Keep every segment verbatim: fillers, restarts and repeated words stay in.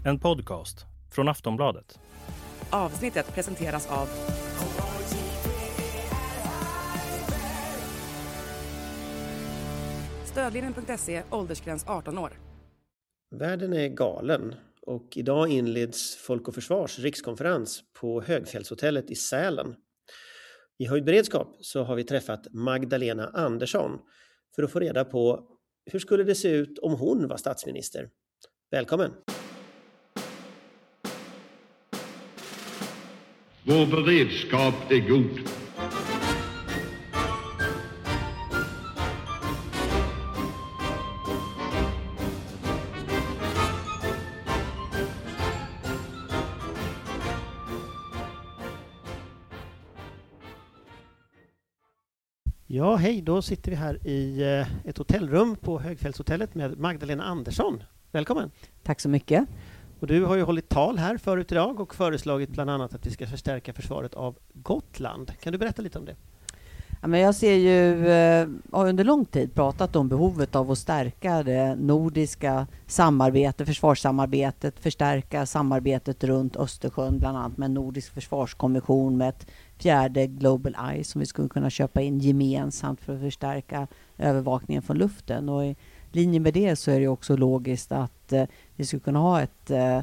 En podcast från Aftonbladet. Avsnittet presenteras av Stödlinjen punkt se, åldersgräns arton år. Världen är galen och idag inleds Folk och Försvars rikskonferens på Högfjällshotellet i Sälen. I höjd beredskap så har vi träffat Magdalena Andersson för att få reda på hur skulle det se ut om hon var statsminister. Välkommen! Vår beredskap är god. Ja, hej, då sitter vi här i ett hotellrum på Högfjällshotellet med Magdalena Andersson. Välkommen! Tack så mycket. Och du har ju hållit tal här förut idag och föreslagit bland annat att vi ska förstärka försvaret av Gotland. Kan du berätta lite om det? Ja, men jag ser ju, eh, har under lång tid pratat om behovet av att stärka det nordiska samarbetet, försvarssamarbetet, förstärka samarbetet runt Östersjön, bland annat med en nordisk försvarskommission med ett fjärde Global Eye som vi skulle kunna köpa in gemensamt för att förstärka övervakningen från luften. Och i linje med det så är det också logiskt att eh, vi skulle kunna ha ett, eh,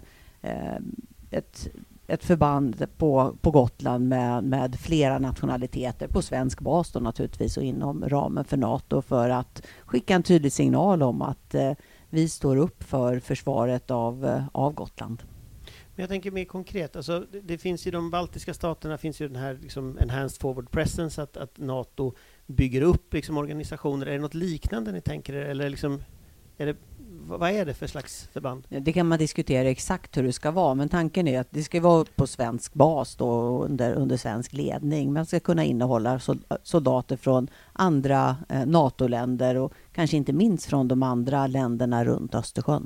ett, ett förband på, på Gotland med, med flera nationaliteter på svensk bas då naturligtvis och inom ramen för NATO för att skicka en tydlig signal om att eh, vi står upp för försvaret av, eh, av Gotland. Men jag tänker mer konkret, alltså det, det finns i de baltiska staterna finns ju den här liksom enhanced forward presence, att, att NATO bygger upp liksom organisationer. Är det något liknande ni tänker er, eller liksom, är det, vad är det för slags förband? Det kan man diskutera exakt hur det ska vara, men tanken är att det ska vara på svensk bas då, under, under svensk ledning. Man ska kunna innehålla soldater från andra eh, NATO-länder och kanske inte minst från de andra länderna runt Östersjön.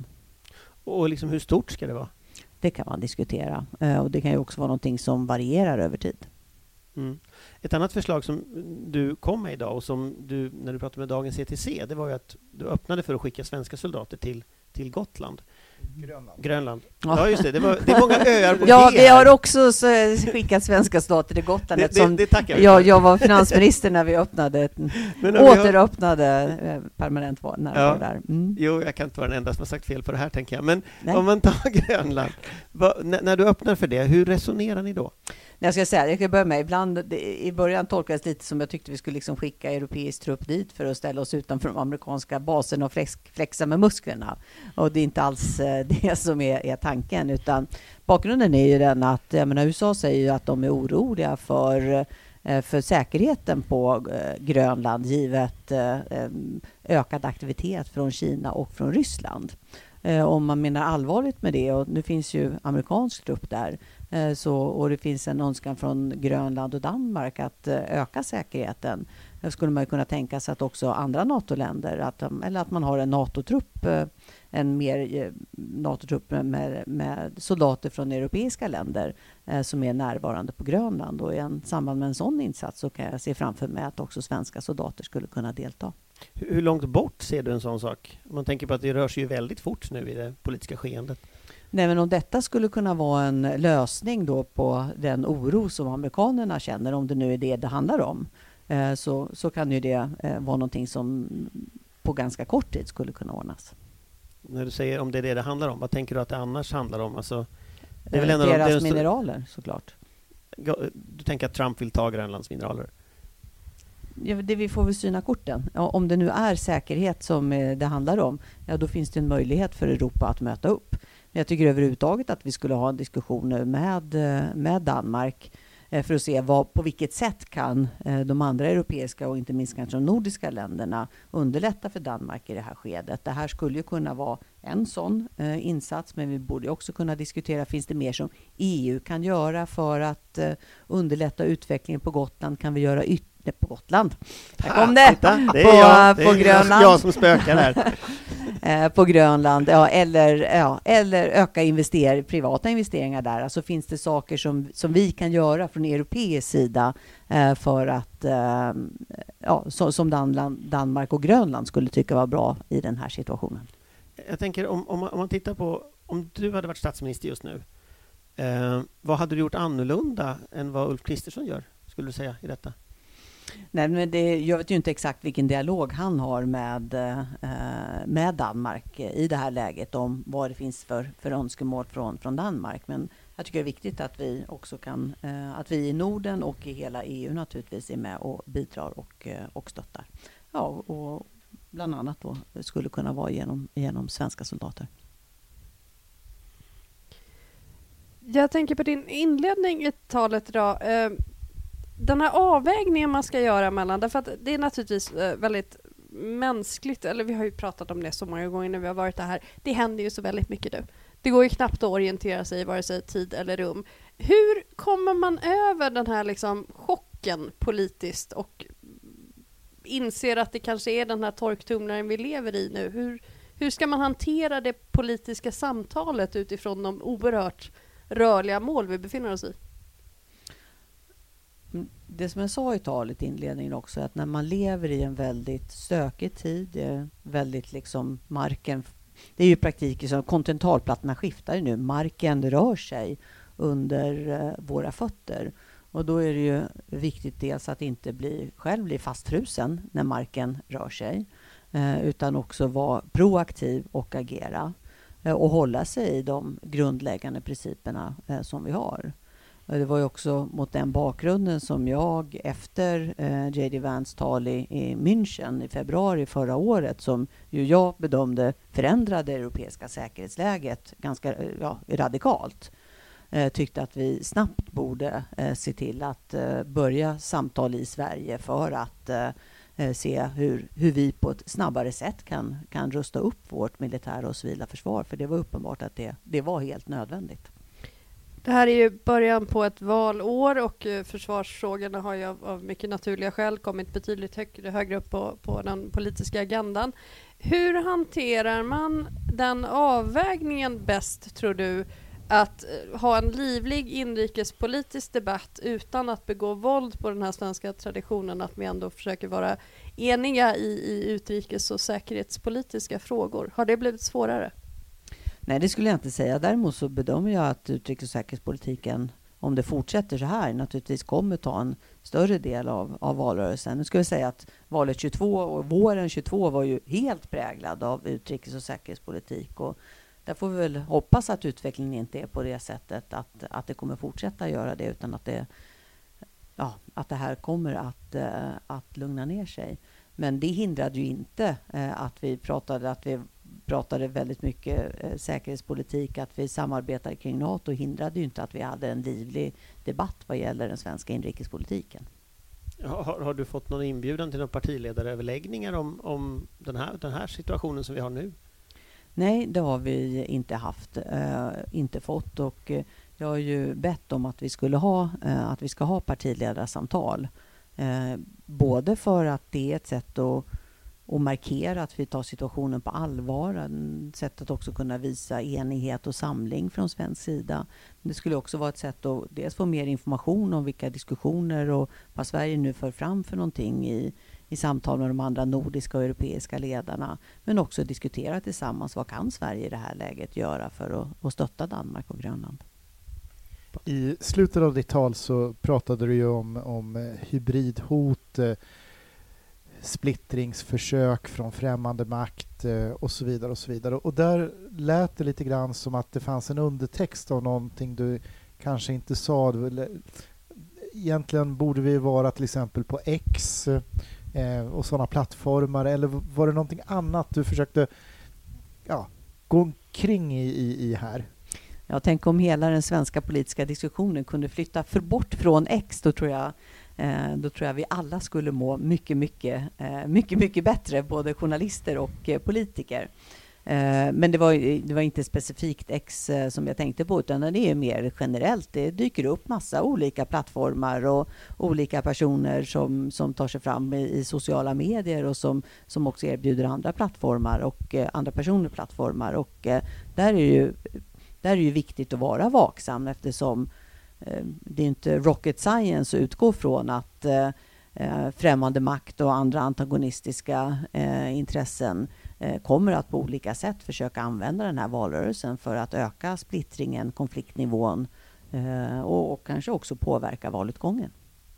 Och liksom hur stort ska det vara? Det kan man diskutera. Eh, och det kan ju också vara någonting som varierar över tid. Mm. Ett annat förslag som du kom med idag och som du, när du pratade med dagens C T C, det var ju att du öppnade för att skicka svenska soldater till, till Gotland. Grönland. Grönland. Ja, just det. Det, var, det är många öar på Ja, G vi har här. också så, skickat svenska stater till Gotland. Det, det, det tackar vi jag, för. jag var finansminister när vi öppnade, Men om vi har- återöppnade eh, permanent var, när Ja. var där. Mm. Jo, jag kan inte vara den enda som har sagt fel på det här, tänker jag. Men Nej. om man tar Grönland, vad, när, när du öppnar för det, hur resonerar ni då? Jag ska säga, jag ska börja med, ibland, det, i början tolkades det lite som jag tyckte vi skulle liksom skicka europeisk trupp dit för att ställa oss utanför de amerikanska baserna och flex, flexa med musklerna. Och det är inte alls eh, det som är, är tanken, utan bakgrunden är ju den att jag menar, U S A säger ju att de är oroliga för, eh, för säkerheten på eh, Grönland givet eh, ökad aktivitet från Kina och från Ryssland. Eh, om man menar allvarligt med det, och nu finns ju amerikansk trupp där, eh, så, och det finns en önskan från Grönland och Danmark att eh, öka säkerheten, då skulle man ju kunna tänka sig att också andra NATO-länder, att, de- eller att man har en NATO-trupp, eh, en mer eh, NATO-trupp med, med, med soldater från europeiska länder eh, som är närvarande på Grönland. Och i en samband med en sån insats så kan jag se framför mig att också svenska soldater skulle kunna delta. Hur, hur långt bort ser du en sån sak? Man tänker på att det rör sig ju väldigt fort nu i det politiska skeendet. Nej, men om detta skulle kunna vara en lösning då på den oro som amerikanerna känner, om det nu är det det handlar om, eh, så, så kan ju det eh, vara någonting som på ganska kort tid skulle kunna ordnas. När du säger om det är det det handlar om, vad tänker du att det annars handlar om? Alltså, det är väl Eh, en av de- Deras det är en stor- mineraler såklart. Du tänker att Trump vill ta Grönlands mineraler? Ja, det vi får väl syna korten. Ja, om det nu är säkerhet som eh, det handlar om, ja, då finns det en möjlighet för Europa att möta upp. Men jag tycker överhuvudtaget att vi skulle ha en diskussion nu med, eh, med Danmark eh, för att se vad, på vilket sätt kan eh, de andra europeiska och inte minst kanske de nordiska länderna underlätta för Danmark i det här skedet. Det här skulle ju kunna vara en sån eh, insats, men vi borde också kunna diskutera, finns det mer som E U kan göra för att eh, underlätta utvecklingen på Gotland? Kan vi göra ytterligare på Gotland? Där kom det! Titta, det är på, jag, det på är Grönland. jag som spökar här. eh, på Grönland, ja, eller, ja, eller öka invester, privata investeringar där. Alltså finns det saker som, som vi kan göra från europeisk sida eh, för att eh, ja, så, som Danland, Danmark och Grönland skulle tycka var bra i den här situationen. Jag tänker om, om, man, om man tittar på Om du hade varit statsminister just nu, eh, vad hade du gjort annorlunda än vad Ulf Kristersson gör, skulle du säga, i detta? Nej, men det, jag vet ju inte exakt vilken dialog han har med, eh, med Danmark i det här läget om vad det finns för, för önskemål från, från Danmark. Men jag tycker det är viktigt att vi också kan, eh, att vi i Norden och i hela E U naturligtvis är med och bidrar och, eh, och stöttar. Ja, och bland annat då skulle kunna vara genom, genom svenska soldater. Jag tänker på din inledning i talet idag. Eh, den här avvägningen man ska göra mellan, därför att det är naturligtvis eh, väldigt mänskligt, eller vi har ju pratat om det så många gånger när vi har varit här. Det händer ju så väldigt mycket nu. Det går ju knappt att orientera sig i vare sig tid eller rum. Hur kommer man över den här liksom chocken politiskt och inser att det kanske är den här torktumlaren vi lever i nu? Hur, hur ska man hantera det politiska samtalet utifrån de oerhört rörliga mål vi befinner oss i? Det som jag sa i talet i inledningen också, att när man lever i en väldigt stökig tid, det är väldigt liksom marken, det är ju i praktiken som kontinentalplattorna skiftar nu, marken rör sig under eh, våra fötter. Och då är det ju viktigt dels att inte bli, själv bli fastfrusen när marken rör sig, eh, utan också vara proaktiv och agera eh, och hålla sig i de grundläggande principerna eh, som vi har. Det var ju också mot den bakgrunden som jag efter eh, J D Vance tal i, i München i februari förra året, som ju jag bedömde förändrade det europeiska säkerhetsläget ganska eh, ja, radikalt, eh, tyckte att vi snabbt borde eh, se till att eh, börja samtal i Sverige för att eh, se hur, hur vi på ett snabbare sätt kan, kan rusta upp vårt militära och civila försvar. För det var uppenbart att det, det var helt nödvändigt. Det här är ju början på ett valår och försvarsfrågorna har ju av, av mycket naturliga skäl kommit betydligt högre, högre upp på, på den politiska agendan. Hur hanterar man den avvägningen bäst, tror du, att ha en livlig inrikespolitisk debatt utan att begå våld på den här svenska traditionen, att vi ändå försöker vara eniga i, i utrikes- och säkerhetspolitiska frågor? Har det blivit svårare? Nej, det skulle jag inte säga. Däremot så bedömer jag att utrikes- och säkerhetspolitiken, om det fortsätter så här, naturligtvis kommer ta en större del av, av valrörelsen. Nu ska vi säga att valet tjugotvå och våren tjugotvå var ju helt präglad av utrikes- och säkerhetspolitik. Och där får vi väl hoppas att utvecklingen inte är på det sättet att, att det kommer fortsätta göra det, utan att det, ja, att det här kommer att, att lugna ner sig. Men det hindrade ju inte att vi pratade, att vi pratade väldigt mycket eh, säkerhetspolitik, att vi samarbetade kring NATO, hindrade ju inte att vi hade en livlig debatt vad gäller den svenska inrikespolitiken. Har, har du fått någon inbjudan till några partiledaröverläggningar om, om den, här, den här situationen som vi har nu? Nej, det har vi inte haft, eh, inte fått, och eh, jag har ju bett om att vi skulle ha, eh, att vi ska ha partiledarsamtal. Eh, både för att det är ett sätt att och markera att vi tar situationen på allvar. Ett sätt att också kunna visa enighet och samling från svensk sida. Det skulle också vara ett sätt att dels få mer information om vilka diskussioner och vad Sverige nu för fram för någonting i, i samtal med de andra nordiska och europeiska ledarna. Men också diskutera tillsammans vad kan Sverige i det här läget göra för att, att stötta Danmark och Grönland. I slutet av ditt tal så pratade du ju om, om hybridhot, splittringsförsök från främmande makt och så vidare och så vidare. Och där lät det lite grann som att det fanns en undertext av någonting du kanske inte sa. Egentligen borde vi vara till exempel på X eh, och sådana plattformar, eller var det någonting annat du försökte ja, gå omkring i, i, i här? Jag tänker om hela den svenska politiska diskussionen kunde flytta för bort från X, då tror jag Eh, då tror jag vi alla skulle må mycket, mycket, eh, mycket, mycket bättre, både journalister och eh, politiker. Eh, men det var, det var inte specifikt X eh, som jag tänkte på, utan det är mer generellt. Det dyker upp massa olika plattformar och olika personer som, som tar sig fram i, i sociala medier och som, som också erbjuder andra plattformar och eh, andra personer plattformar. Och eh, där är ju, där är ju viktigt att vara vaksam, eftersom det är inte rocket science att utgå från att, eh, främmande makt och andra antagonistiska eh, intressen eh, kommer att på olika sätt försöka använda den här valrörelsen för att öka splittringen, konfliktnivån eh, och, och kanske också påverka valutgången.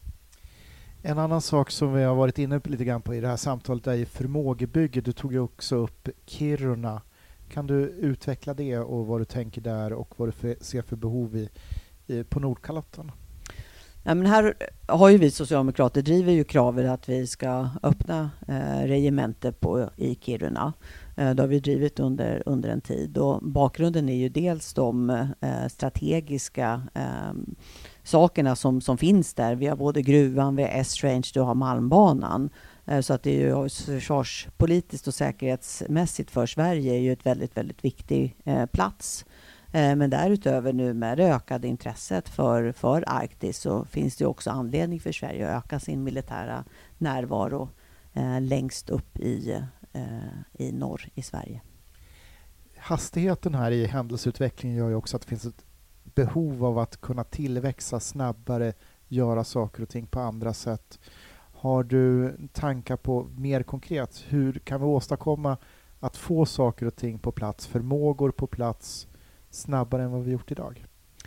En annan sak som vi har varit inne på lite grann på i det här samtalet är förmågebygge. Du tog ju också upp Kiruna. Kan du utveckla det och vad du tänker där och vad du för, ser för behov i, i, på Nordkalotten? Ja, men här har ju vi socialdemokrater driver ju kravet att vi ska öppna eh, regemente på, i Kiruna. Eh, det har vi drivit under, under en tid. Och bakgrunden är ju dels de eh, strategiska eh, sakerna som, som finns där. Vi har både gruvan, vi har S-range, du har Malmbanan. Eh, så att det är ju försvarspolitiskt och säkerhetsmässigt för Sverige är ju ett väldigt, väldigt viktig eh, plats. Men därutöver nu med det ökade intresset för, för Arktis så finns det också anledning för Sverige att öka sin militära närvaro eh, längst upp i, eh, i norr i Sverige. Hastigheten här i händelseutvecklingen gör ju också att det finns ett behov av att kunna tillväxa snabbare, göra saker och ting på andra sätt. Har du tankar på mer konkret, hur kan vi åstadkomma att få saker och ting på plats, förmågor på plats snabbare än vad vi gjort idag?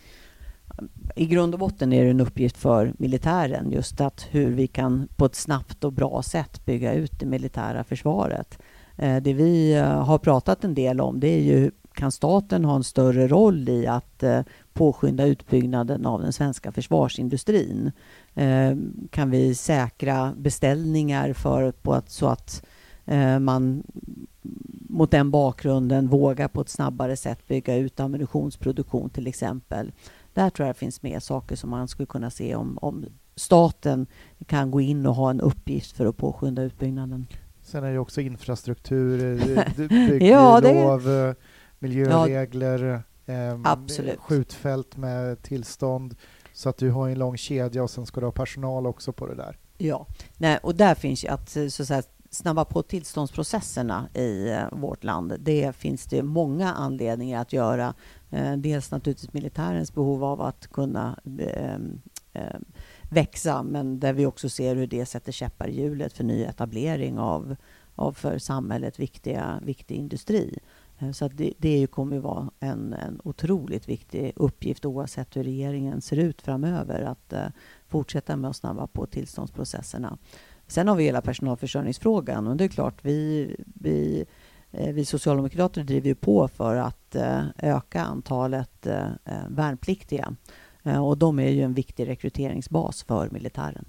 I grund och botten är det en uppgift för militären just att hur vi kan på ett snabbt och bra sätt bygga ut det militära försvaret. Det vi har pratat en del om det är ju kan staten ha en större roll i att påskynda utbyggnaden av den svenska försvarsindustrin? Kan vi säkra beställningar för på att, så att man mot den bakgrunden vågar på ett snabbare sätt bygga ut ammunitionsproduktion till exempel. Där tror jag det finns mer saker som man skulle kunna se om, om staten kan gå in och ha en uppgift för att påskynda utbyggnaden. Sen är det också infrastruktur, bygglov, ja, det... miljöregler, ja, eh, skjutfält med tillstånd så att du har en lång kedja och sen ska du ha personal också på det där. Ja, nej, och där finns ju att, så att säga, snabba på tillståndsprocesserna i eh, vårt land. Det finns det många anledningar att göra. Eh, dels naturligtvis militärens behov av att kunna eh, eh, växa, men där vi också ser hur det sätter käppar i hjulet för ny etablering av, av för samhället viktiga, viktig industri. Eh, så att det, det kommer ju vara en, en otroligt viktig uppgift oavsett hur regeringen ser ut framöver att eh, fortsätta med att snabba på tillståndsprocesserna. Sen har vi hela personalförsörjningsfrågan och det är klart vi, vi, vi socialdemokrater driver ju på för att öka antalet värnpliktiga och de är ju en viktig rekryteringsbas för militären.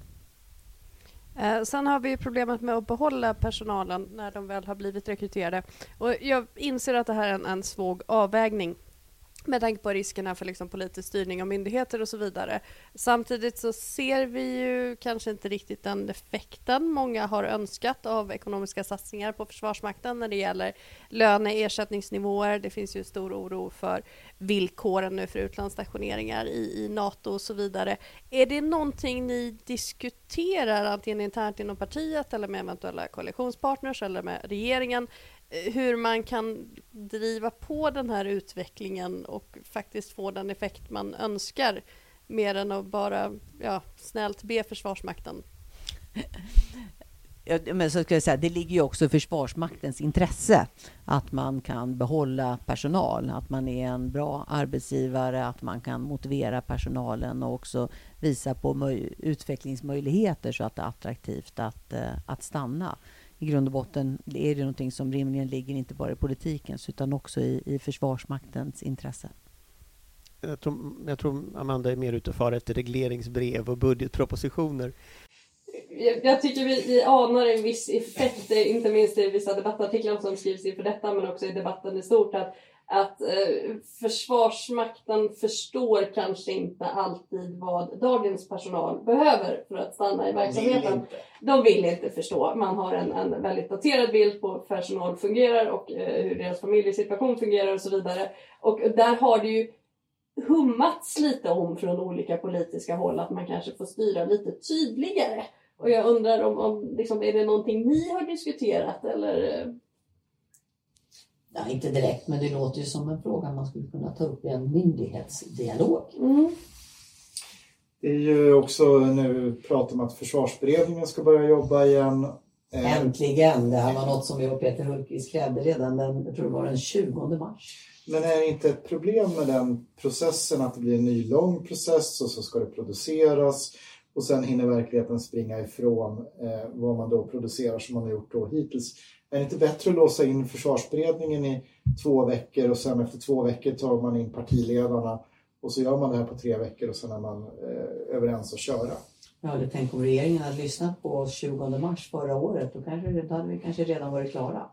Sen har vi problemet med att behålla personalen när de väl har blivit rekryterade och jag inser att det här är en, en svår avvägning med tanke på riskerna för liksom politisk styrning av myndigheter och så vidare. Samtidigt så ser vi ju kanske inte riktigt den effekten många har önskat av ekonomiska satsningar på Försvarsmakten när det gäller löne- ersättningsnivåer. Det finns ju stor oro för villkoren nu för utlandsstationeringar i, i NATO och så vidare. Är det någonting ni diskuterar antingen internt inom partiet eller med eventuella koalitionspartners eller med regeringen? Hur man kan driva på den här utvecklingen och faktiskt få den effekt man önskar mer än att bara ja, snällt be Försvarsmakten. Ja, men så ska jag säga, det ligger ju också i Försvarsmaktens intresse att man kan behålla personal, att man är en bra arbetsgivare, att man kan motivera personalen och också visa på möj- utvecklingsmöjligheter så att det är attraktivt att, att stanna. I grund och botten är det någonting som rimligen ligger inte bara i politikens utan också i, i Försvarsmaktens intresse. Jag tror, jag tror Amanda är mer ute och far efter regleringsbrev och budgetpropositioner. Jag, jag tycker vi, vi anar en viss effekt, inte minst i vissa debattartiklar som skrivs inför detta men också i debatten i stort att, att eh, Försvarsmakten förstår kanske inte alltid vad dagens personal behöver för att stanna i verksamheten. Vill De vill inte förstå. Man har en, en väldigt daterad bild på hur personal fungerar och eh, hur deras familjesituation fungerar och så vidare. Och där har det ju hummats lite om från olika politiska håll att man kanske får styra lite tydligare. Och jag undrar om, om liksom, är det någonting ni har diskuterat eller... Ja, inte direkt, men det låter ju som en fråga man skulle kunna ta upp i en myndighetsdialog. Mm. Det är ju också nu prat om att försvarsberedningen ska börja jobba igen. Äntligen! Det här var något som jag och Peter Hultqvist krävde redan den, jag tror det var den tjugonde mars. Men är det inte ett problem med den processen att det blir en ny lång process och så ska det produceras och sen hinner verkligheten springa ifrån eh, vad man då producerar som man har gjort då hittills? Är det inte bättre att låsa in försvarsberedningen i två veckor och sen efter två veckor tar man in partiledarna och så gör man det här på tre veckor och sen är man eh, överens att köra? Jag hade tänkt om regeringen hade lyssnat på oss tjugonde mars förra året, då, kanske, då hade vi kanske redan varit klara.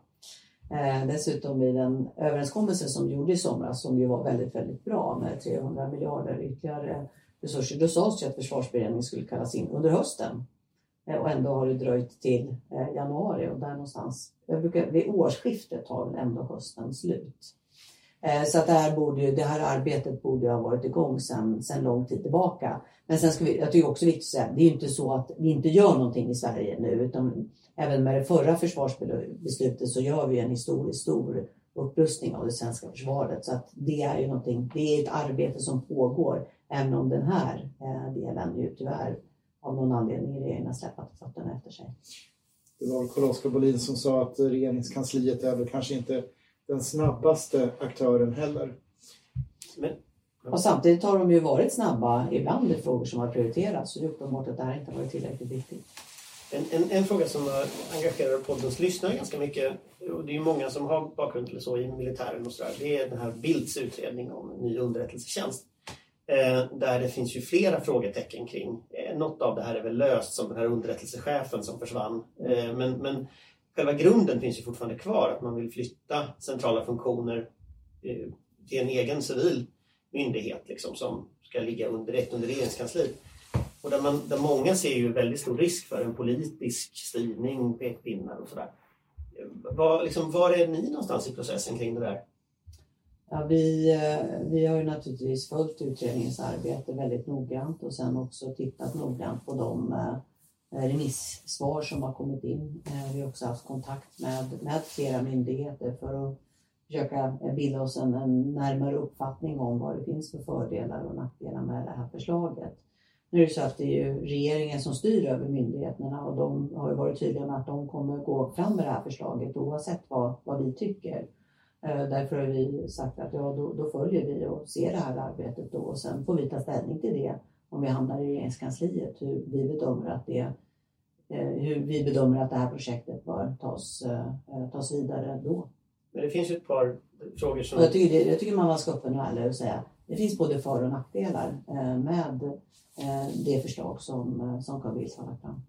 Eh, dessutom i den överenskommelsen som gjorde i somras, som ju var väldigt, väldigt bra med trehundra miljarder ytterligare resurser, då sades ju att försvarsberedningen skulle kallas in under hösten. Eh, och ändå har det dröjt till eh, januari och där någonstans, jag brukar, vid årsskiftet har väl ändå hösten slut. Eh, så att det här, borde ju, det här arbetet borde ju ha varit igång sedan, sedan lång tid tillbaka. Men sen ska vi, jag tycker också viktigt att säga, det är ju inte så att vi inte gör någonting i Sverige nu, utan även med det förra försvarsbeslutet så gör vi en historiskt stor upprustning av det svenska försvaret. Så att det är ju någonting, det är ett arbete som pågår, även om den här eh, delen ju tyvärr av någon anledning i regeringen har släppt fötterna efter sig. Det var Carl-Oskar Bohlin som sa att regeringskansliet är väl kanske inte den snabbaste aktören heller. Men, ja. Och samtidigt har de ju varit snabba ibland i frågor som har prioriterats, så det är uppenbart att det här inte har varit tillräckligt viktigt. En, en, en fråga som engagerar poddens lyssnare ganska mycket, och det är ju många som har bakgrund eller så i militären och sådär, det är den här Bildts utredning om ny underrättelsetjänst. Eh, där det finns ju flera frågetecken kring. Eh, något av det här är väl löst, som den här underrättelsechefen som försvann. Eh, men, men själva grunden finns ju fortfarande kvar, att man vill flytta centrala funktioner eh, till en egen civil myndighet liksom, som ska ligga under, direkt under regeringskansliet. Och där, man, där många ser ju väldigt stor risk för en politisk styrning, pekpinnar och sådär. Var, liksom, var är ni någonstans i processen kring det där? Ja, vi, vi har ju naturligtvis följt utredningens arbete väldigt noggrant och sen också tittat noggrant på de eh, remissvar som har kommit in. Eh, vi har också haft kontakt med, med flera myndigheter för att försöka bilda oss en, en närmare uppfattning om vad det finns för fördelar och nackdelar med det här förslaget. Nu är det så att det är ju regeringen som styr över myndigheterna och de har ju varit tydliga med att de kommer gå fram med det här förslaget oavsett vad, vad vi tycker. Därför har vi sagt att ja, då, då följer vi och ser det här arbetet då, och sen får vi ta ställning till det om vi hamnar i regeringskansliet, hur vi bedömer att det, hur vi bedömer att det här projektet bör tas, tas vidare då. Men det finns ju ett par frågor som... Jag tycker, det, jag tycker man ska öppen och ärlig och säga det finns både för- och nackdelar med det förslag som, som Carl Bildt har lagt fram.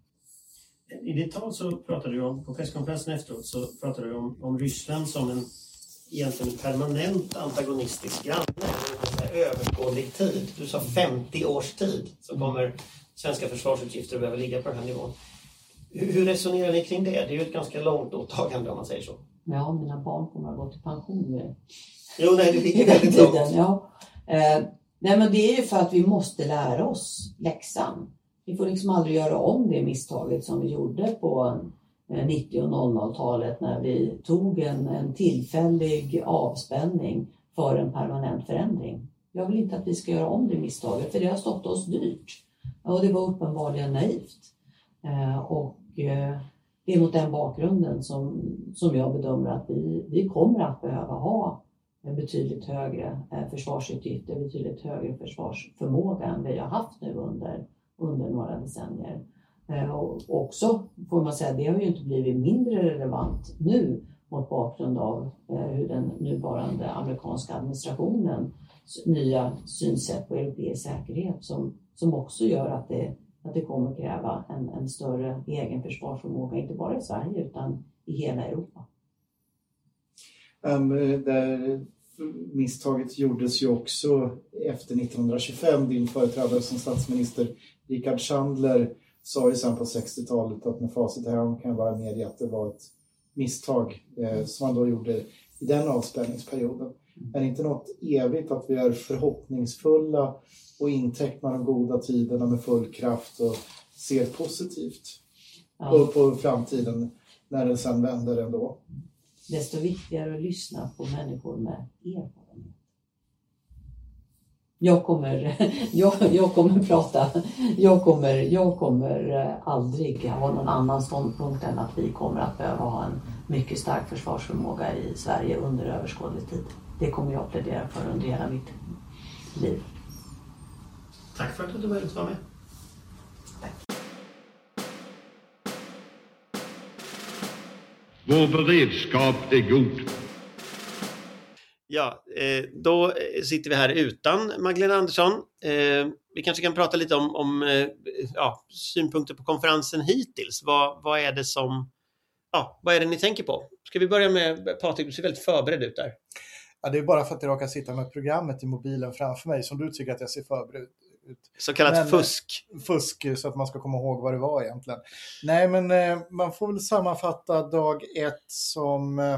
I ditt tal så pratade du om, på presskonferensen efteråt så pratade du om, om Ryssland som en egentligen permanent antagonistisk granne under överskådlig tid. Du sa femtio års tid så kommer svenska försvarsutgifter att behöva ligga på den här nivån. Hur, hur resonerar ni kring det? Det är ju ett ganska långt åtagande om man säger så. Ja, mina barn kommer att gå till pension nu. Jo, nej, det ligger väldigt långt. Ja. Eh, nej, men det är ju för att vi måste lära oss läxan. Vi får liksom aldrig göra om det misstaget som vi gjorde på nittio- och noll noll-talet när vi tog en, en tillfällig avspänning för en permanent förändring. Jag vill inte att vi ska göra om det misstaget, för det har stått oss dyrt. Och det var uppenbarligen naivt. Eh, och eh, det är mot den bakgrunden som, som jag bedömer att vi, vi kommer att behöva ha betydligt högre eh, försvarsutgifter, betydligt högre försvarsförmåga än vi har haft nu under, under några decennier. Eh, och också får man säga, det har ju inte blivit mindre relevant nu mot bakgrund av eh, hur den nuvarande amerikanska administrationen nya synsätt på europeisk säkerhet som, som också gör att det, att det kommer kräva en, en större egen försvarsförmåga, inte bara i Sverige utan i hela Europa. Um, där misstaget gjordes ju också efter nittonhundratjugofem. Din företrädare som statsminister Rickard Sandler sa ju sen på sextiotalet att med facit här kan bara medge att det var ett misstag eh, som man då gjorde i den avspänningsperioden. Mm. Är det inte något evigt att vi är förhoppningsfulla och intecknar de goda tiderna med full kraft och ser positivt ja. på, på framtiden när det sen vänder ändå? Desto viktigare att lyssna på människor med erfarenhet. Jag kommer, jag, jag kommer prata, jag kommer, jag kommer aldrig ha någon annan ståndpunkt än att vi kommer att behöva ha en mycket stark försvarsförmåga i Sverige under överskådlig tid. Det kommer jag plädera för under hela mitt liv. Tack för att du ville vara med. Vår beredskap är god. Ja, då sitter vi här utan Magdalena Andersson. Vi kanske kan prata lite om, om ja, synpunkter på konferensen hittills. Vad, vad är det som, ja, vad är det ni tänker på? Ska vi börja med Patrik, du ser väldigt förberedd ut där. Ja, det är bara för att jag råkar sitta med programmet i mobilen framför mig som du tycker att jag ser förberedd ut. Så kallat men, fusk. Fusk, så att man ska komma ihåg vad det var egentligen. Nej, men eh, man får väl sammanfatta dag ett som eh,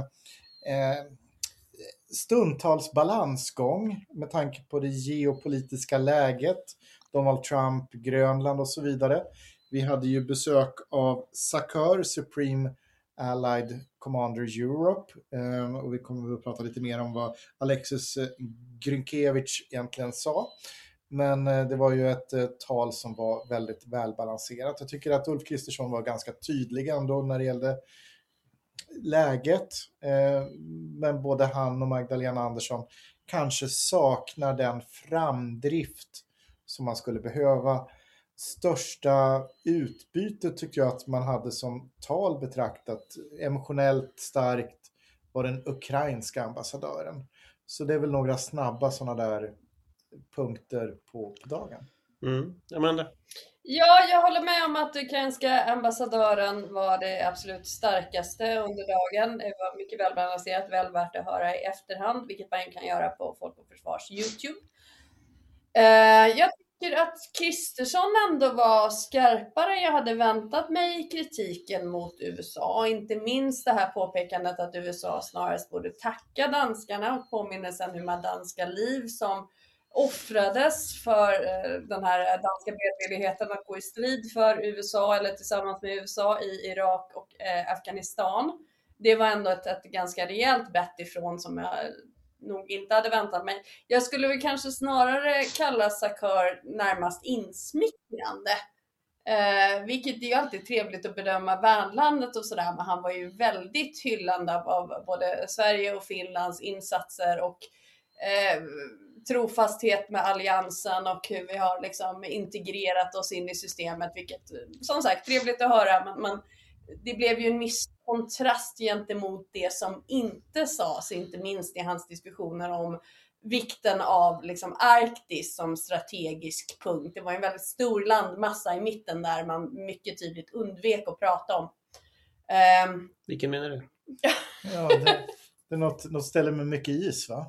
stundtals balansgång med tanke på det geopolitiska läget. Donald Trump, Grönland och så vidare. Vi hade ju besök av S A C E R, Supreme Allied Commander Europe, eh, och vi kommer att prata lite mer om vad Alexis Grynkevich egentligen sa. Men eh, det var ju ett eh, tal som var väldigt välbalanserat. Jag tycker att Ulf Kristersson var ganska tydlig ändå när det gällde läget. Eh, men både han och Magdalena Andersson kanske saknar den framdrift som man skulle behöva. Största utbytet tycker jag att man hade som tal betraktat, emotionellt starkt, var den ukrainska ambassadören. Så det är väl några snabba sådana där punkter på, på dagen. Mm. Amanda? Ja, jag håller med om att ukrainska ambassadören var det absolut starkaste under dagen. Det var mycket välbalanserat, väl värt att höra i efterhand, vilket man kan göra på Folk och Försvars YouTube. Uh, jag tycker att Kristersson ändå var skarpare än jag hade väntat mig i kritiken mot U S A. Inte minst det här påpekandet att U S A snarast borde tacka danskarna och påminnelsen hur man danska liv som offrades för den här danska beredvilligheten att gå i strid för U S A eller tillsammans med U S A i Irak och eh, Afghanistan. Det var ändå ett, ett ganska rejält bett ifrån som jag nog inte hade väntat mig. Jag skulle väl kanske snarare kalla S A C E R närmast insmickrande. Eh, vilket är ju alltid trevligt att bedöma värdlandet och sådär, men han var ju väldigt hyllande av, av både Sverige och Finlands insatser och eh, trofasthet med alliansen och hur vi har liksom integrerat oss in i systemet, vilket som sagt trevligt att höra, men, men det blev ju en viss kontrast gentemot det som inte sades, inte minst i hans diskussioner om vikten av liksom Arktis som strategisk punkt. Det var en väldigt stor landmassa i mitten där man mycket tydligt undvek att prata om. Um, Vilken menar du? Ja, det, det är något, något ställe med mycket is, va?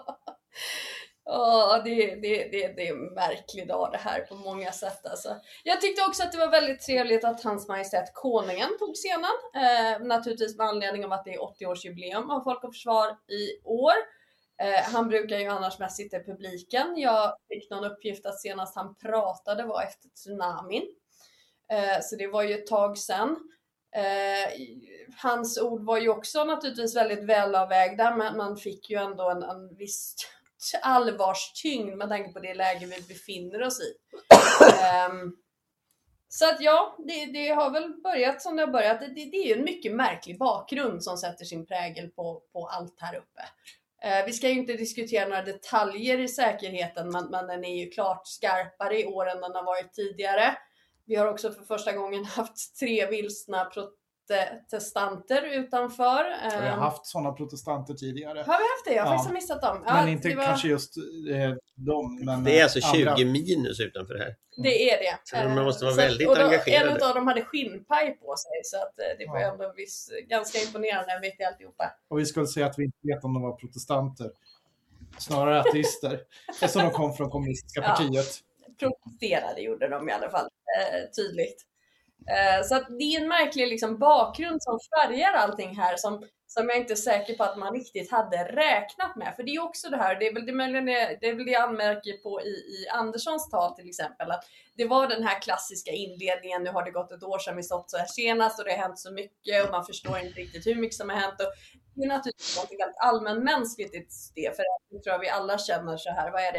Ja, det, det, det, det är en märklig dag det här på många sätt. Alltså. Jag tyckte också att det var väldigt trevligt att Hans Majestät Konungen tog scenen. Eh, naturligtvis med anledning av att det är åttio-årsjubileum av Folk och Försvar i år. Eh, han brukar ju annars mest sitta i publiken. Jag fick någon uppgift att senast han pratade var efter tsunamin. Eh, så det var ju ett tag sedan. Eh, hans ord var ju också naturligtvis väldigt välavvägda, men man fick ju ändå en, en viss allvarstyngd med tanke på det läge vi befinner oss i. um, så att ja, det, det har väl börjat som det har börjat. Det, det är ju en mycket märklig bakgrund som sätter sin prägel på, på allt här uppe. Uh, vi ska ju inte diskutera några detaljer i säkerheten, men, men den är ju klart skarpare i år än den har varit tidigare. Vi har också för första gången haft tre vilsna protestanter utanför. Vi har haft sådana protestanter tidigare. Har vi haft det? Jag har ja. faktiskt missat dem. Ja, men inte var... kanske just eh, dem. Men det är alltså tjugo andra... minus utanför det här. Det är det. Så man måste vara så väldigt och då, engagerad. En av dem hade skinnpaj på sig, så att det var ja. ändå viss, ganska imponerande mitt i alltihopa. Och vi skulle säga att vi inte vet om de var protestanter. Snarare ateister. Eftersom de kom från kommunistiska partiet. Ja, protesterade gjorde de i alla fall. Eh, tydligt. Eh, så att det är en märklig liksom, bakgrund som färgar allting här som, som jag inte är säker på att man riktigt hade räknat med. För det är också det här, det är väl det, det, är väl det jag anmärker på i, i Anderssons tal till exempel, att det var den här klassiska inledningen, nu har det gått ett år sedan vi stått så här senast och det har hänt så mycket och man förstår inte riktigt hur mycket som har hänt. Och det är naturligtvis något väldigt allmänmänskligt i det, för jag tror att vi alla känner så här, vad är det,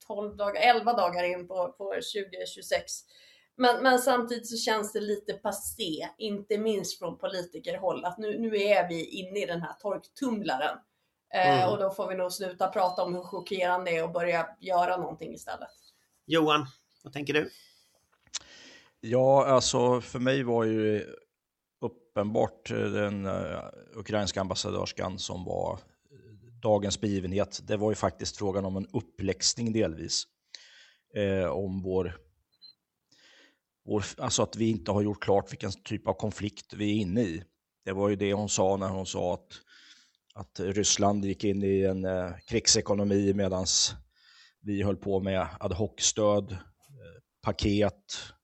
tolv dagar, elva dagar in på, på tjugo tjugosex. Men, men samtidigt så känns det lite passé, inte minst från politikerhåll, att nu, nu är vi inne i den här torktumlaren. Mm. Eh, och då får vi nog sluta prata om hur chockerande det är och börja göra någonting istället. Johan, vad tänker du? Ja, alltså för mig var ju uppenbart den uh, ukrainska ambassadörskan som var dagens begivenhet. Det var ju faktiskt frågan om en uppläxning delvis. Eh, om vår, vår... Alltså att vi inte har gjort klart vilken typ av konflikt vi är inne i. Det var ju det hon sa när hon sa att, att Ryssland gick in i en eh, krigsekonomi medan vi höll på med ad hoc-stöd, eh, paket,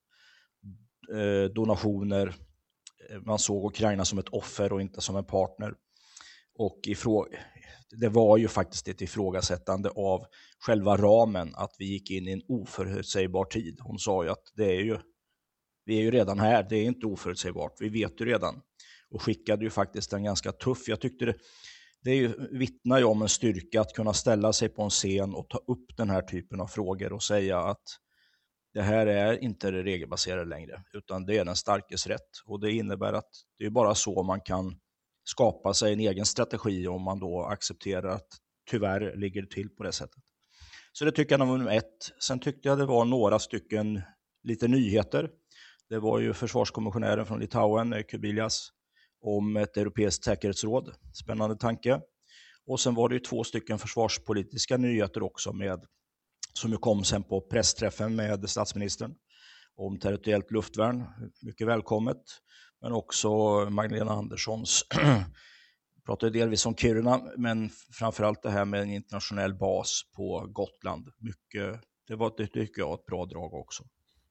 eh, donationer. Man såg Ukraina som ett offer och inte som en partner. Och ifrå- det var ju faktiskt ett ifrågasättande av själva ramen, att vi gick in i en oförutsägbar tid. Hon sa ju att det är ju, vi är ju redan här, det är inte oförutsägbart, vi vet ju redan. Och skickade ju faktiskt en ganska tuff, jag tyckte det, det är ju, vittnar ju om en styrka att kunna ställa sig på en scen och ta upp den här typen av frågor och säga att det här är inte det regelbaserade längre, utan det är den starkes rätt. Och det innebär att det är bara så man kan skapa sig en egen strategi om man då accepterar att tyvärr ligger det till på det sättet. Så det tycker jag var nummer ett. Sen tyckte jag det var några stycken lite nyheter. Det var ju försvarskommissionären från Litauen, Kubilius, om ett europeiskt säkerhetsråd. Spännande tanke. Och sen var det ju två stycken försvarspolitiska nyheter också med, som ju kom sen på pressträffen med statsministern, om territoriellt luftvärn. Mycket välkommet. Men också Magdalena Anderssons pratade delvis om Kiruna, men framförallt det här med en internationell bas på Gotland. Mycket, det var, det tycker jag, ett bra drag också.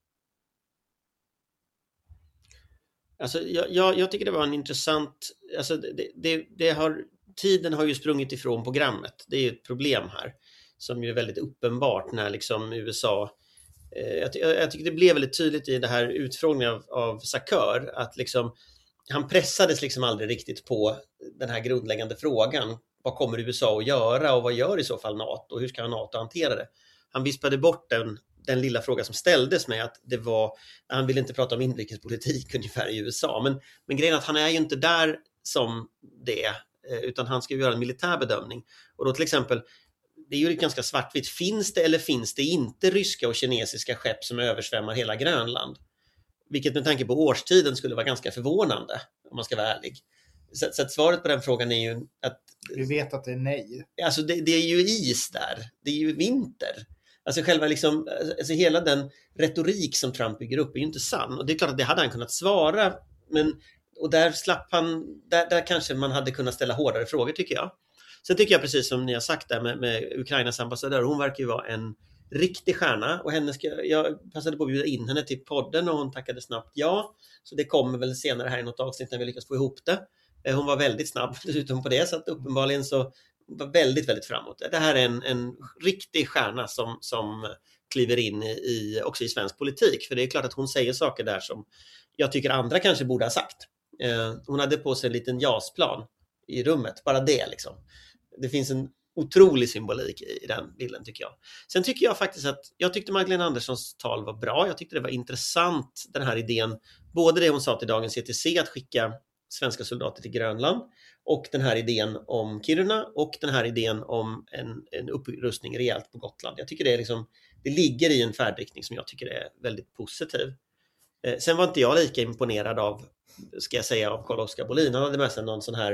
Alltså, jag, jag, jag tycker det var en intressant... Alltså, det, det, det har, tiden har ju sprungit ifrån programmet. Det är ju ett problem här som ju är väldigt uppenbart när liksom U S A... Jag, jag tycker det blev väldigt tydligt i det här utfrågningen av, av Sakör att liksom, han pressades liksom aldrig riktigt på den här grundläggande frågan. Vad kommer U S A att göra och vad gör i så fall NATO och hur ska NATO hantera det? Han vispade bort den, den lilla fråga som ställdes med att det var, han ville inte prata om inrikespolitik ungefär i U S A. Men, men grejen är att han är ju inte där som det, utan han ska ju göra en militär bedömning. Och då till exempel, det är ju ganska svartvitt. Finns det eller finns det inte ryska och kinesiska skepp som översvämmar hela Grönland? Vilket med tanke på årstiden skulle vara ganska förvånande, om man ska vara ärlig. Så, så att svaret på den frågan är ju att... Vi vet att det är nej. Alltså det, det är ju is där. Det är ju vinter. Alltså själva liksom, alltså hela den retorik som Trump bygger upp är ju inte sann. Och det är klart att det hade han kunnat svara. Men, och där slapp han, där, där kanske man hade kunnat ställa hårdare frågor tycker jag. Sen tycker jag precis som ni har sagt där med, med Ukrainas ambassadör, hon verkar ju vara en riktig stjärna och henne ska, jag passade på att bjuda in henne till podden och hon tackade snabbt ja, så det kommer väl senare här i något avsnitt när vi lyckas få ihop det. Hon var väldigt snabb dessutom på det, så att uppenbarligen så var väldigt, väldigt framåt. Det här är en, en riktig stjärna som, som kliver in i, i, också i svensk politik, för det är klart att hon säger saker där som jag tycker andra kanske borde ha sagt. Eh, hon hade på sig en liten jasplan i rummet, bara det liksom. Det finns en otrolig symbolik i den bilden tycker jag. Sen tycker jag faktiskt att, jag tyckte Magdalena Anderssons tal var bra. Jag tyckte det var intressant, den här idén. Både det hon sa till dagens C T C att skicka svenska soldater till Grönland och den här idén om Kiruna och den här idén om en, en upprustning rejält på Gotland. Jag tycker det är liksom, det ligger i en färdriktning som jag tycker är väldigt positiv. Eh, sen var inte jag lika imponerad av, ska jag säga, av Carl-Oskar Bolin. Han hade med sig någon sån här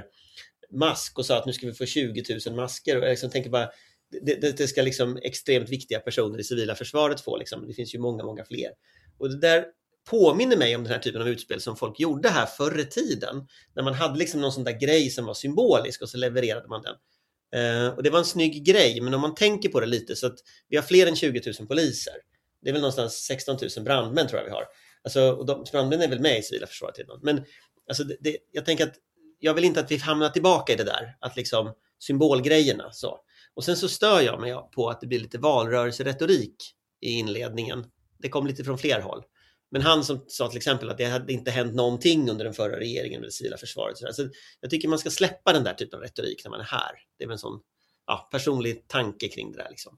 mask och sa att nu ska vi få tjugo tusen masker och jag liksom tänker bara det, det, det ska liksom extremt viktiga personer i civila försvaret få liksom. Det finns ju många, många fler. Och det där påminner mig om den här typen av utspel som folk gjorde här förr i tiden när man hade liksom någon sån där grej som var symbolisk och så levererade man den. Eh, och det var en snygg grej, men om man tänker på det lite så att vi har fler än tjugo tusen poliser. Det är väl någonstans sexton tusen brandmän tror jag vi har. Alltså, och de, brandmän är väl med i civila försvaret redan. Men alltså det, det, jag tänker att jag vill inte att vi hamnar tillbaka i det där, att liksom symbolgrejerna så. Och sen så stör jag mig på att det blir lite valrörelseretorik i inledningen. Det kom lite från fler håll. Men han som sa till exempel att det hade inte hänt någonting under den förra regeringen med det civila försvaret. Så, så jag tycker man ska släppa den där typen av retorik när man är här. Det är en sån ja, personlig tanke kring det där liksom.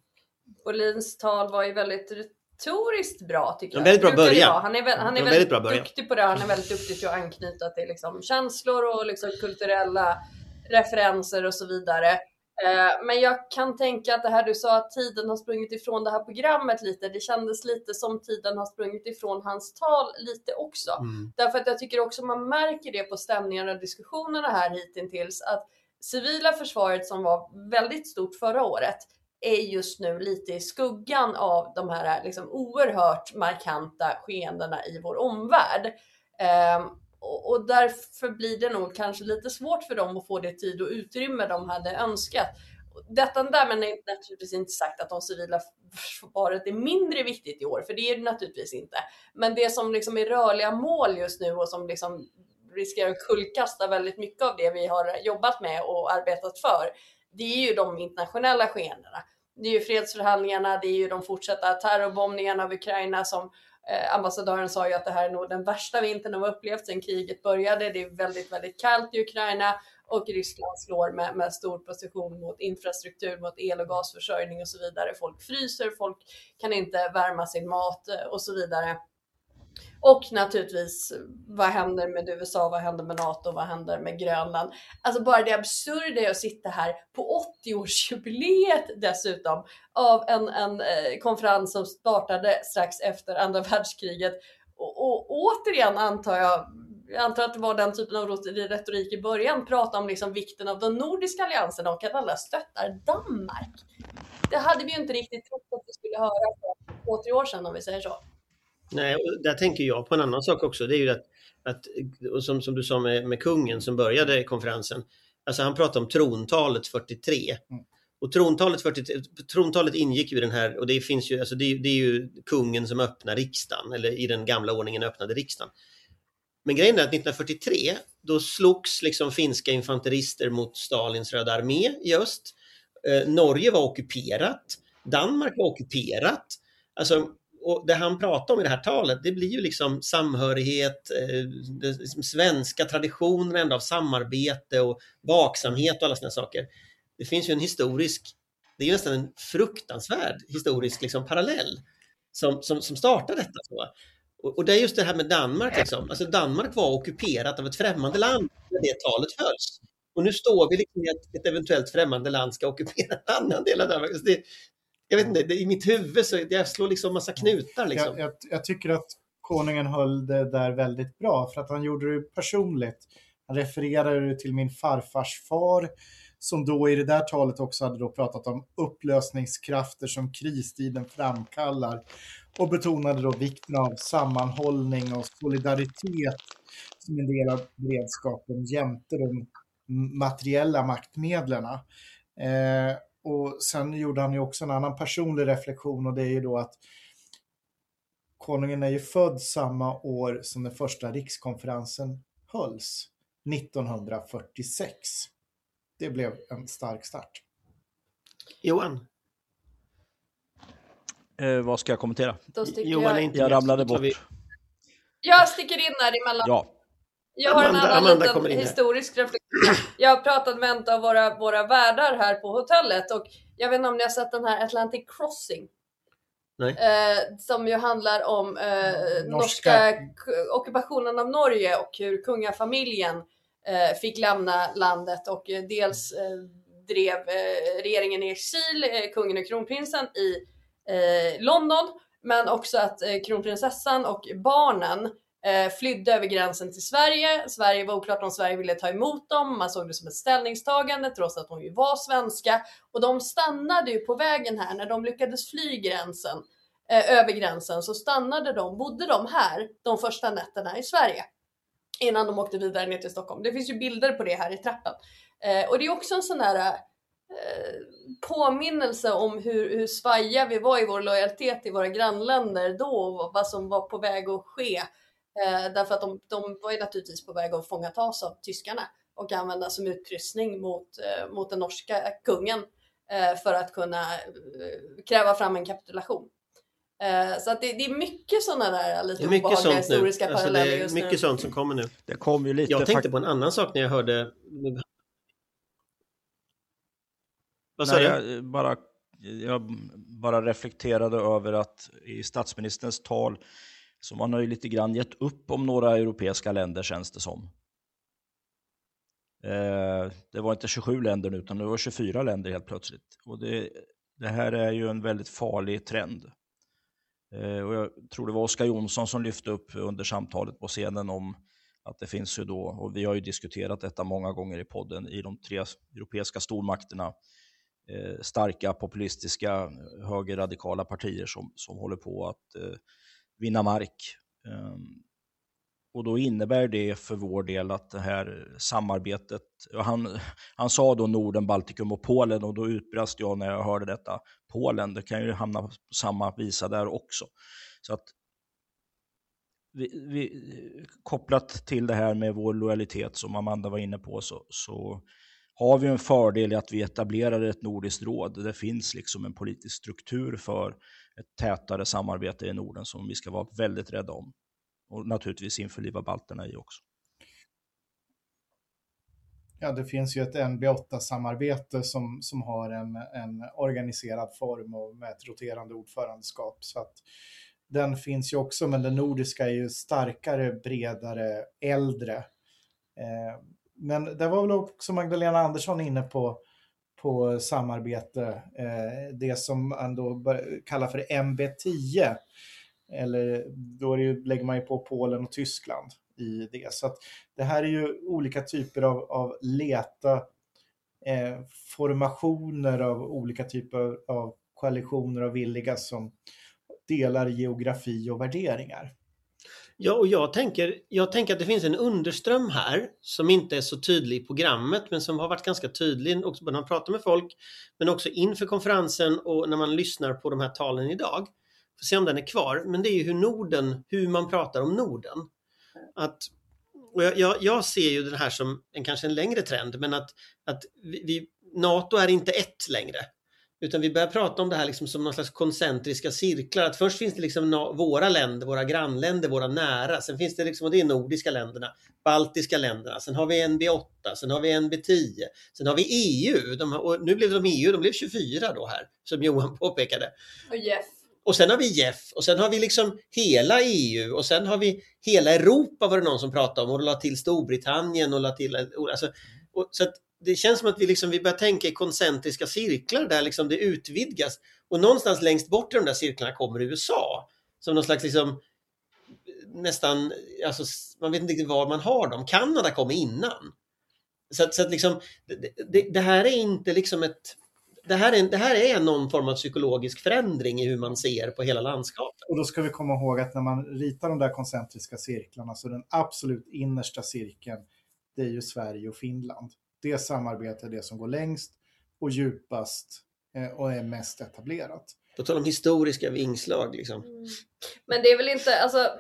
Bolins tal var ju väldigt retoriskt bra tycker jag. En väldigt bra början. Han är, han är väldigt, väldigt bra början. duktig på det. Han är väldigt duktig på att anknyta till liksom känslor och liksom kulturella referenser och så vidare. Men jag kan tänka att det här du sa att tiden har sprungit ifrån det här programmet lite. Det kändes lite som tiden har sprungit ifrån hans tal lite också. Mm. Därför att jag tycker också man märker det på stämningarna och diskussionerna här hittills att civila försvaret som var väldigt stort förra året är just nu lite i skuggan av de här liksom oerhört markanta skeendena i vår omvärld. Um, och, och därför blir det nog kanske lite svårt för dem att få det tid och utrymme de hade önskat. Detta där men är naturligtvis inte sagt att de civila försvaret är mindre viktigt i år, för det är det naturligtvis inte. Men det som liksom är rörliga mål just nu och som liksom riskerar att kullkasta väldigt mycket av det vi har jobbat med och arbetat för, det är ju de internationella skeendena. Det är ju fredsförhandlingarna, det är ju de fortsatta terrorbombningarna av Ukraina som eh, ambassadören sa ju att det här är nog den värsta vintern de har upplevt sedan kriget började. Det är väldigt, väldigt kallt i Ukraina och Ryssland slår med, med stor precision mot infrastruktur, mot el- och gasförsörjning och så vidare. Folk fryser, folk kan inte värma sin mat och så vidare. Och naturligtvis, vad händer med U S A, vad händer med NATO, vad händer med Grönland? Alltså bara det absurda är att sitta här på åttio-årsjubileet dessutom av en, en eh, konferens som startade strax efter andra världskriget. Och, och återigen antar jag, jag antar att det var den typen av retorik i början, prata om liksom vikten av den nordiska alliansen och att alla stöttar Danmark. Det hade vi ju inte riktigt trott att vi skulle höra för två, tre år sedan om vi säger så. Nej, och där tänker jag på en annan sak också. Det är ju att, att och som, som du sa med, med kungen som började konferensen. Alltså han pratade om trontalet fyrtiotre. Mm. Och trontalet, fyrtiotre, trontalet ingick ju i den här, och det finns ju, alltså det, det är ju kungen som öppnar riksdagen, eller i den gamla ordningen öppnade riksdagen. Men grejen är att nittonhundrafyrtiotre, då slogs liksom finska infanterister mot Stalins röda armé i öst. Eh, Norge var ockuperat. Danmark var ockuperat. Alltså, och det han pratar om i det här talet, det blir ju liksom samhörighet, eh, den liksom svenska traditionen ändå av samarbete och vaksamhet och alla såna saker. Det finns ju en historisk, det är ju nästan en fruktansvärd historisk liksom parallell som, som, som startar detta. Så. Och, och det är just det här med Danmark liksom. Alltså Danmark var ockuperat av ett främmande land när det talet hölls. Och nu står vi liksom i att ett eventuellt främmande land ska ockupera en annan del av Danmark. Det, jag vet inte, det, i mitt huvud så jag slår liksom massa knutar. Liksom. Jag, jag, jag tycker att konungen höll det där väldigt bra för att han gjorde det personligt. Han refererade till min farfars far som då i det där talet också hade då pratat om upplösningskrafter som kristiden framkallar och betonade då vikten av sammanhållning och solidaritet som en del av beredskapen jämte de materiella maktmedlen. Eh, och sen gjorde han ju också en annan personlig reflektion, och det är ju då att konungen är ju född samma år som den första rikskonferensen hölls, nittonhundrafyrtiosex. Det blev en stark start. Johan? Eh, vad ska jag kommentera? Johan är inte jag ramlade bort. Vi... Jag sticker in där emellan. Ja. Jag har Amanda, en annan Amanda liten historisk reflektion. Jag har pratat med en av våra, våra värdar här på hotellet, och jag vet inte om ni har sett den här Atlantic Crossing. Nej. Eh, som ju handlar om eh, norska, norska k- ockupationen av Norge och hur kungafamiljen eh, fick lämna landet och eh, dels eh, drev eh, regeringen i exil, eh, kungen och kronprinsen i eh, London, men också att eh, kronprinsessan och barnen eh, flydde över gränsen till Sverige. Sverige var oklart om Sverige ville ta emot dem, man såg det som ett ställningstagande trots att de ju var svenska, och de stannade ju på vägen här när de lyckades fly gränsen, eh, över gränsen, så stannade de, bodde de här de första nätterna i Sverige innan de åkte vidare ner till Stockholm. Det finns ju bilder på det här i trappen. Eh, och det är också en sån här eh, påminnelse om hur, hur svaja vi var i vår lojalitet till våra grannländer då, och vad som var på väg att ske. Eh, därför att de, de var ju naturligtvis på väg att fånga tas av tyskarna och använda som utkryssning mot, eh, mot den norska kungen eh, för att kunna eh, kräva fram en kapitulation. Uh, så att det, det är mycket sådana där lite obehagliga historiska nu. paralleller alltså det är just mycket nu. sånt som kommer nu. Det kom ju lite jag tänkte fakt- på en annan sak när jag hörde. Vad sa Nej, du? jag bara jag bara reflekterade över att i statsministerns tal så man har ju lite grann gett upp om några europeiska länder, känns det som. Eh, det var inte tjugosju länder nu, utan det var tjugofyra länder helt plötsligt. Och det, det här är ju en väldigt farlig trend. Eh, och jag tror det var Oskar Jonsson som lyfte upp under samtalet på scenen om att det finns ju då, och vi har ju diskuterat detta många gånger i podden, i de tre europeiska stormakterna, eh, starka populistiska högerradikala partier som, som håller på att eh, vinna mark. Um, och då innebär det för vår del att det här samarbetet, han, han sa då Norden, Baltikum och Polen, och då utbrast jag när jag hörde detta, Polen, det kan ju hamna på samma visa där också. Så att vi, vi, kopplat till det här med vår lojalitet som Amanda var inne på, så, så har vi en fördel i att vi etablerar ett nordiskt råd. Det finns liksom en politisk struktur för ett tätare samarbete i Norden som vi ska vara väldigt rädda om. Och naturligtvis införliva balterna i också. Ja, det finns ju ett N B åtta-samarbete som, som har en, en organiserad form och med ett roterande ordförandeskap. Så att den finns ju också, men den nordiska är ju starkare, bredare, äldre. Eh, men det var väl också Magdalena Andersson inne på på samarbete, eh, det som man då kallar för M B tio, eller då är det ju, lägger man ju på Polen och Tyskland i det. Så att det här är ju olika typer av, av leta eh, formationer av olika typer av koalitioner av villiga som delar geografi och värderingar. Ja, och jag tänker, jag tänker att det finns en underström här som inte är så tydlig i programmet, men som har varit ganska tydlig också när man pratar med folk, men också inför konferensen och när man lyssnar på de här talen idag. Får se om den är kvar, men det är ju hur Norden, hur man pratar om Norden. Att, och jag, jag, jag ser ju den här som en kanske en längre trend, men att, att vi, vi, NATO är inte ett längre. Utan vi börjar prata om det här liksom som någon slags koncentriska cirklar. Att först finns det liksom no- våra länder, våra grannländer, våra nära. Sen finns det liksom, och det är nordiska länderna, baltiska länderna. Sen har vi N B åtta, sen har vi N B tio. Sen har vi E U. De, och nu blev de E U, de blev tjugofyra då här, som Johan påpekade. Och Jeff. Och sen har vi Jeff. Och sen har vi liksom hela E U. Och sen har vi hela Europa, var det någon som pratade om. Och la till Storbritannien och la till... Alltså, och, så att det känns som att vi, liksom, vi börjar tänka i koncentriska cirklar där liksom det utvidgas. Och någonstans längst bort i de där cirklarna kommer U S A. Som någon slags liksom, nästan, alltså, man vet inte riktigt var man har dem. Kanada kommer innan. Så att, så att liksom, det, det, det här är inte liksom ett... Det här, är, det här är någon form av psykologisk förändring i hur man ser på hela landskapet. Och då ska vi komma ihåg att när man ritar de där koncentriska cirklarna, så den absolut innersta cirkeln, det är ju Sverige och Finland. Det samarbetet är det som går längst och djupast eh, och är mest etablerat. På tal om historiska vingslag liksom. Mm. Men det är väl inte, alltså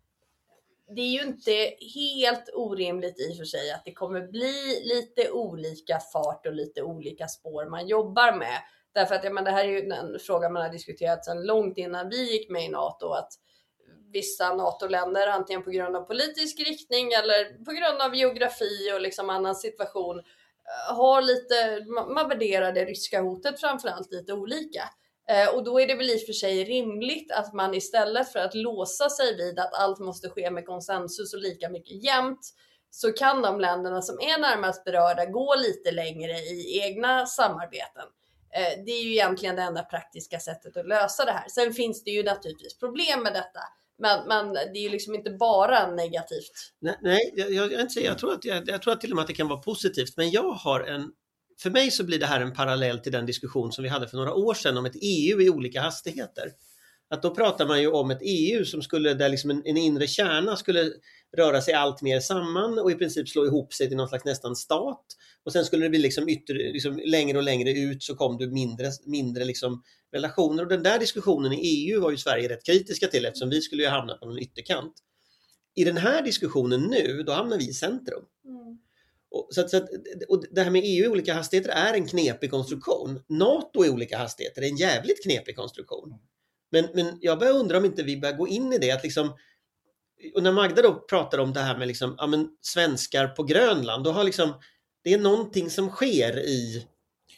det är ju inte helt orimligt i och för sig att det kommer bli lite olika fart och lite olika spår man jobbar med. Därför att ja, men det här är ju en fråga man har diskuterat sedan långt innan vi gick med i NATO, att vissa NATO-länder, antingen på grund av politisk riktning eller på grund av geografi och liksom annan situation, har lite, man värderar det ryska hotet framförallt lite olika. Och då är det väl i och för sig rimligt att man istället för att låsa sig vid att allt måste ske med konsensus och lika mycket jämnt, så kan de länderna som är närmast berörda gå lite längre i egna samarbeten. Det är ju egentligen det enda praktiska sättet att lösa det här. Sen finns det ju naturligtvis problem med detta. Men, men det är ju liksom inte bara negativt. Nej, nej jag, jag, jag, inte säga. Jag, tror att, jag, jag tror att till och med att det kan vara positivt. Men jag har en... För mig så blir det här en parallell till den diskussion som vi hade för några år sedan om ett E U i olika hastigheter. Att då pratar man ju om ett E U som skulle, där liksom en, en inre kärna skulle röra sig allt mer samman och i princip slå ihop sig till någon slags nästan stat. Och sen skulle det bli liksom, ytter, liksom längre och längre ut, så kom det mindre, mindre liksom relationer. Och den där diskussionen i E U var ju Sverige rätt kritiska till, eftersom vi skulle ju hamna på en ytterkant. I den här diskussionen nu, då hamnar vi i centrum. Mm. Och, så att, så att, och det här med E U i olika hastigheter är en knepig konstruktion. NATO i olika hastigheter är en jävligt knepig konstruktion. Men, men jag börjar undra om inte vi börjar gå in i det. Att liksom, och när Magda då pratar om det här med liksom, ja, men, svenskar på Grönland, då har liksom, det är någonting som sker i,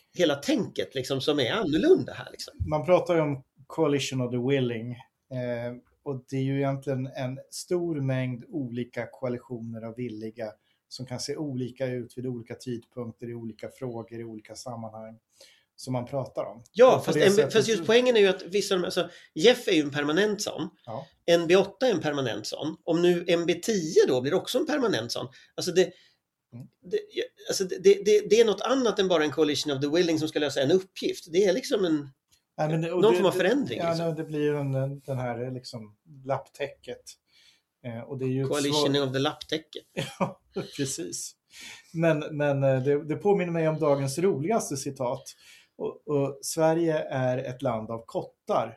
hela tänket liksom, som är annorlunda här. Liksom. Man pratar ju om coalition of the willing. Eh, och det är ju egentligen en stor mängd olika koalitioner av villiga som kan se olika ut vid olika tidpunkter, i olika frågor, i olika sammanhang som man pratar om. Ja, fast, en, sättet... fast just poängen är ju att vissa av de, alltså, Jeff är ju en permanent sån. Ja. N B åtta är en permanent sån. Om nu N B tio då blir också en permanent sån. Alltså det, mm. det, alltså det, det, det är något annat än bara en coalition of the willing som ska lösa en uppgift. Det är liksom en ja, men det, någon det, form av förändring. Ja, liksom. Det blir ju en, den här liksom lapptäcket. Eh, och det är ju coalition svår... of the lapptäcket. Ja, precis. Men, men det, det påminner mig om dagens roligaste citat. Och, och Sverige är ett land av kottar.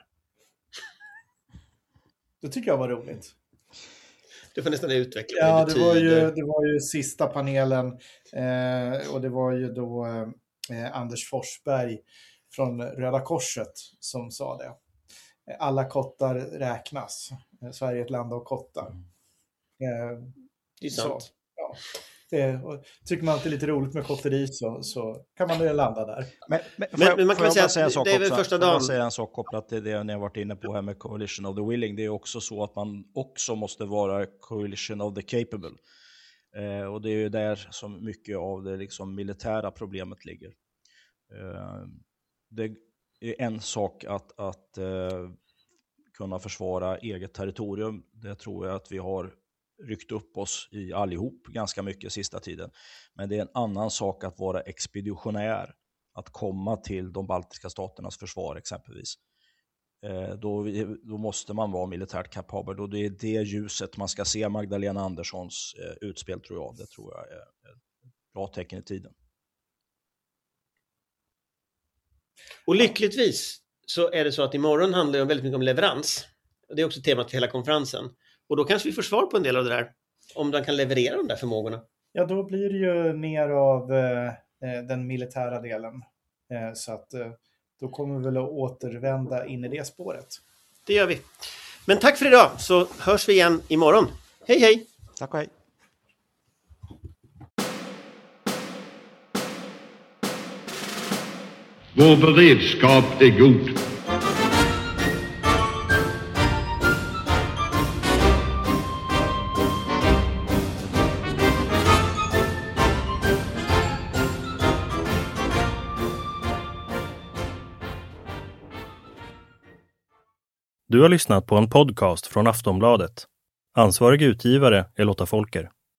Det tycker jag var roligt. Du får nästan utveckla ja, det det var ju det var ju sista panelen eh, och det var ju då eh, Anders Forsberg från Röda Korset som sa det. Alla kottar räknas. Sverige är ett land av kottar. Eh, det är sant. Så, ja. Det, tycker man att det är lite roligt med kotteri så, så kan man ju landa där. Men, men, men, men man kan säga, säga att det är väl första dagen. Jag säga en sak kopplat till det ni har varit inne på här med coalition of the willing. Det är också så att man också måste vara coalition of the capable. Eh, och det är ju där som mycket av det liksom militära problemet ligger. Eh, det är en sak att, att eh, kunna försvara eget territorium. Det tror jag att vi har ryckt upp oss i allihop ganska mycket sista tiden. Men det är en annan sak att vara expeditionär. Att komma till de baltiska staternas försvar exempelvis. Eh, då, då måste man vara militärt kapabel. Och det är det ljuset man ska se Magdalena Anderssons eh, utspel tror jag. Det tror jag är ett bra tecken i tiden. Och lyckligtvis så är det så att imorgon handlar det väldigt mycket om leverans. Det är också temat för hela konferensen. Och då kanske vi får svar på en del av det där. Om de kan leverera de där förmågorna. Ja, då blir det ju mer av eh, den militära delen. Eh, så att eh, då kommer vi väl att återvända in i det spåret. Det gör vi. Men tack för idag så hörs vi igen imorgon. Hej hej! Tack och hej! Vår beredskap är god. Du har lyssnat på en podcast från Aftonbladet. Ansvarig utgivare är Lotta Folker.